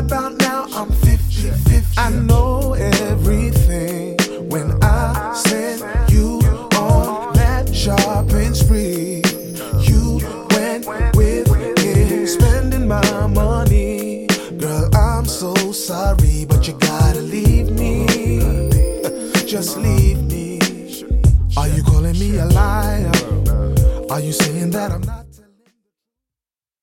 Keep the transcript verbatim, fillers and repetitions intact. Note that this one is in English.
about now, I'm fifty fifty. I know everything when I sent you on that shopping spree. You went with him, spending my money. Girl, I'm so sorry, but you gotta leave me. Just leave me. Are you calling me a liar? Are you saying that I'm not?